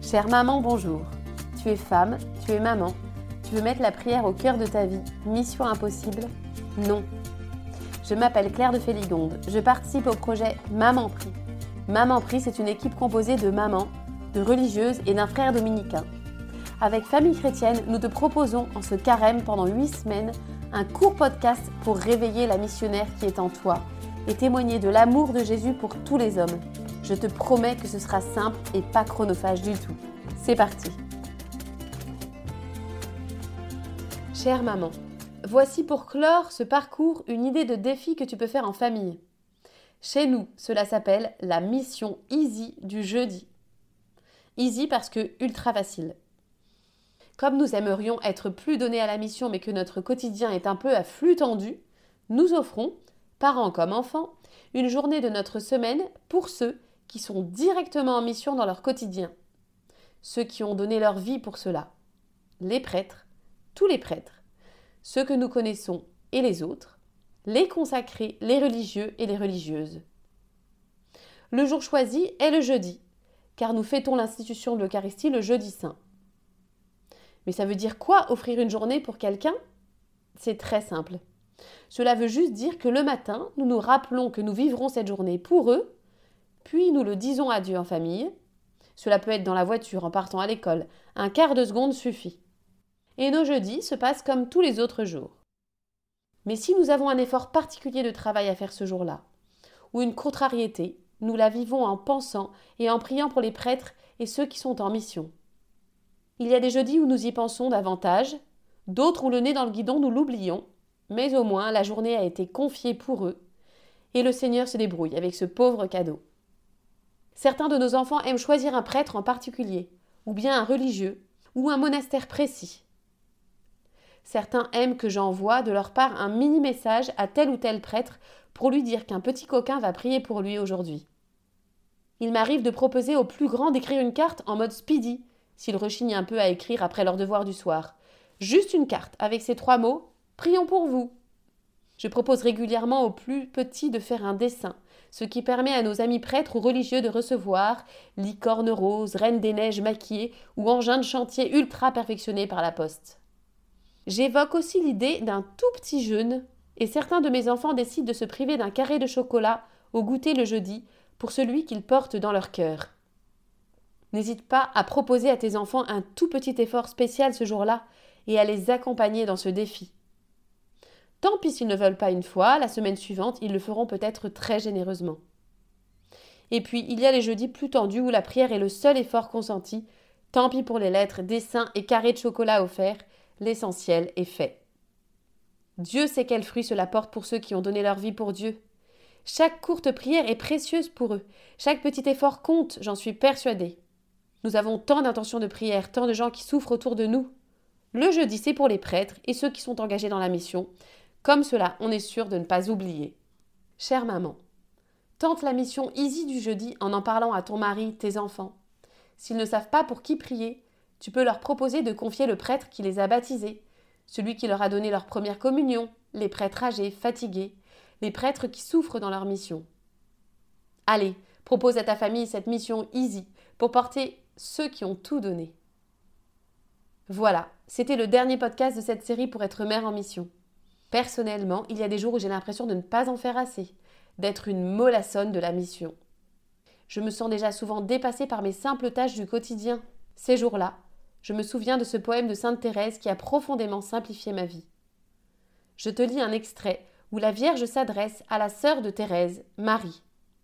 Chère maman, bonjour. Tu es femme, tu es maman. Tu veux mettre la prière au cœur de ta vie. Mission impossible? Non. Je m'appelle Claire de Féligonde. Je participe au projet Maman Prie. Maman Prie, c'est une équipe composée de mamans, de religieuses et d'un frère dominicain. Avec Famille Chrétienne, nous te proposons en ce carême pendant 8 semaines un court podcast pour réveiller la missionnaire qui est en toi et témoigner de l'amour de Jésus pour tous les hommes. Je te promets que ce sera simple et pas chronophage du tout. C'est parti. Chère maman, voici pour clore ce parcours une idée de défi que tu peux faire en famille. Chez nous, cela s'appelle la mission Easy du jeudi. Easy parce que ultra facile. Comme nous aimerions être plus donnés à la mission mais que notre quotidien est un peu à flux tendu, nous offrons, parents comme enfants, une journée de notre semaine pour ceux qui sont directement en mission dans leur quotidien. Ceux qui ont donné leur vie pour cela. Les prêtres, tous les prêtres, ceux que nous connaissons et les autres, les consacrés, les religieux et les religieuses. Le jour choisi est le jeudi, car nous fêtons l'institution de l'Eucharistie le jeudi saint. Mais ça veut dire quoi offrir une journée pour quelqu'un? C'est très simple. Cela veut juste dire que le matin, nous nous rappelons que nous vivrons cette journée pour eux, puis nous le disons à Dieu en famille. Cela peut être dans la voiture, en partant à l'école. Un quart de seconde suffit. Et nos jeudis se passent comme tous les autres jours. Mais si nous avons un effort particulier de travail à faire ce jour-là, ou une contrariété, nous la vivons en pensant et en priant pour les prêtres et ceux qui sont en mission. Il y a des jeudis où nous y pensons davantage, d'autres où le nez dans le guidon nous l'oublions, mais au moins la journée a été confiée pour eux, et le Seigneur se débrouille avec ce pauvre cadeau. Certains de nos enfants aiment choisir un prêtre en particulier, ou bien un religieux, ou un monastère précis. Certains aiment que j'envoie de leur part un mini-message à tel ou tel prêtre pour lui dire qu'un petit coquin va prier pour lui aujourd'hui. Il m'arrive de proposer aux plus grands d'écrire une carte en mode speedy, s'ils rechignent un peu à écrire après leur devoir du soir. Juste une carte avec ces 3 mots « Prions pour vous ». Je propose régulièrement aux plus petits de faire un dessin, ce qui permet à nos amis prêtres ou religieux de recevoir licorne rose, reine des neiges maquillée ou engin de chantier ultra perfectionné par la poste. J'évoque aussi l'idée d'un tout petit jeûne et certains de mes enfants décident de se priver d'un carré de chocolat au goûter le jeudi pour celui qu'ils portent dans leur cœur. N'hésite pas à proposer à tes enfants un tout petit effort spécial ce jour-là et à les accompagner dans ce défi. Tant pis s'ils ne veulent pas une fois, la semaine suivante, ils le feront peut-être très généreusement. Et puis, il y a les jeudis plus tendus où la prière est le seul effort consenti. Tant pis pour les lettres, dessins et carrés de chocolat offerts, l'essentiel est fait. Dieu sait quels fruits cela porte pour ceux qui ont donné leur vie pour Dieu. Chaque courte prière est précieuse pour eux. Chaque petit effort compte, j'en suis persuadée. Nous avons tant d'intentions de prière, tant de gens qui souffrent autour de nous. Le jeudi, c'est pour les prêtres et ceux qui sont engagés dans la mission. Comme cela, on est sûr de ne pas oublier. Chère maman, tente la mission Easy du jeudi en parlant à ton mari, tes enfants. S'ils ne savent pas pour qui prier, tu peux leur proposer de confier le prêtre qui les a baptisés, celui qui leur a donné leur première communion, les prêtres âgés, fatigués, les prêtres qui souffrent dans leur mission. Allez, propose à ta famille cette mission Easy pour porter ceux qui ont tout donné. Voilà, c'était le dernier podcast de cette série pour être mère en mission. Personnellement, il y a des jours où j'ai l'impression de ne pas en faire assez, d'être une mollassonne de la mission. Je me sens déjà souvent dépassée par mes simples tâches du quotidien. Ces jours-là, je me souviens de ce poème de Sainte Thérèse qui a profondément simplifié ma vie. Je te lis un extrait où la Vierge s'adresse à la sœur de Thérèse, Marie.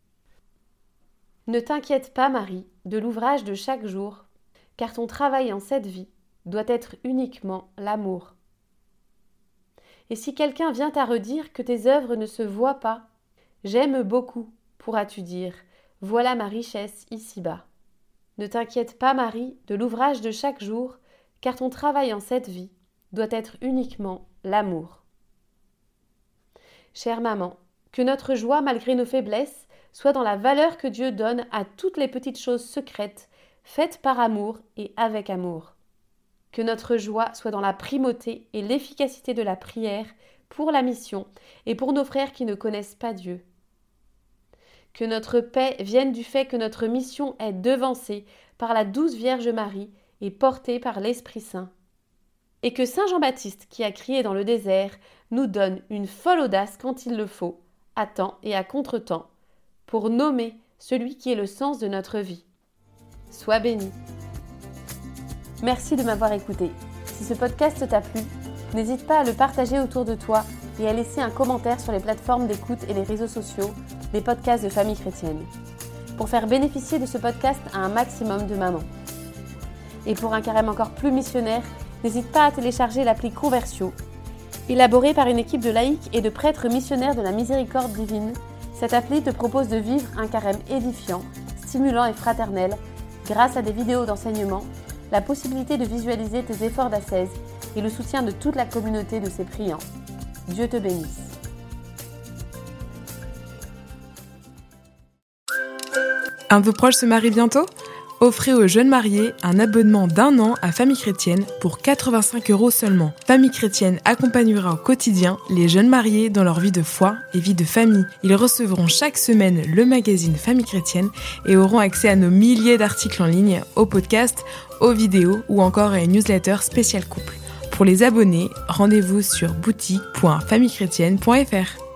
Ne t'inquiète pas, Marie, de l'ouvrage de chaque jour, car ton travail en cette vie doit être uniquement l'amour. Et si quelqu'un vient à redire que tes œuvres ne se voient pas, j'aime beaucoup, pourras-tu dire, voilà ma richesse ici-bas. Ne t'inquiète pas, Marie, de l'ouvrage de chaque jour, car ton travail en cette vie doit être uniquement l'amour. Chère maman, que notre joie, malgré nos faiblesses, soit dans la valeur que Dieu donne à toutes les petites choses secrètes, faites par amour et avec amour. Que notre joie soit dans la primauté et l'efficacité de la prière pour la mission et pour nos frères qui ne connaissent pas Dieu. Que notre paix vienne du fait que notre mission est devancée par la douce Vierge Marie et porté par l'Esprit Saint. Et que Saint Jean-Baptiste, qui a crié dans le désert, nous donne une folle audace quand il le faut, à temps et à contre-temps, pour nommer celui qui est le sens de notre vie. Sois béni. Merci de m'avoir écouté. Si ce podcast t'a plu, n'hésite pas à le partager autour de toi et à laisser un commentaire sur les plateformes d'écoute et les réseaux sociaux des podcasts de Famille Chrétienne, pour faire bénéficier de ce podcast à un maximum de mamans. Et pour un carême encore plus missionnaire, n'hésite pas à télécharger l'appli Convertio. Élaborée par une équipe de laïcs et de prêtres missionnaires de la miséricorde divine, cette appli te propose de vivre un carême édifiant, stimulant et fraternel, grâce à des vidéos d'enseignement, la possibilité de visualiser tes efforts d'ascèse et le soutien de toute la communauté de ses priants. Dieu te bénisse. Un de vos proches se marie bientôt ? Offrez aux jeunes mariés un abonnement d'1 an à Famille Chrétienne pour 85 € seulement. Famille Chrétienne accompagnera au quotidien les jeunes mariés dans leur vie de foi et vie de famille. Ils recevront chaque semaine le magazine Famille Chrétienne et auront accès à nos milliers d'articles en ligne, aux podcasts, aux vidéos ou encore à une newsletter spéciale couple. Pour les abonnés, rendez-vous sur boutique.famillechrétienne.fr.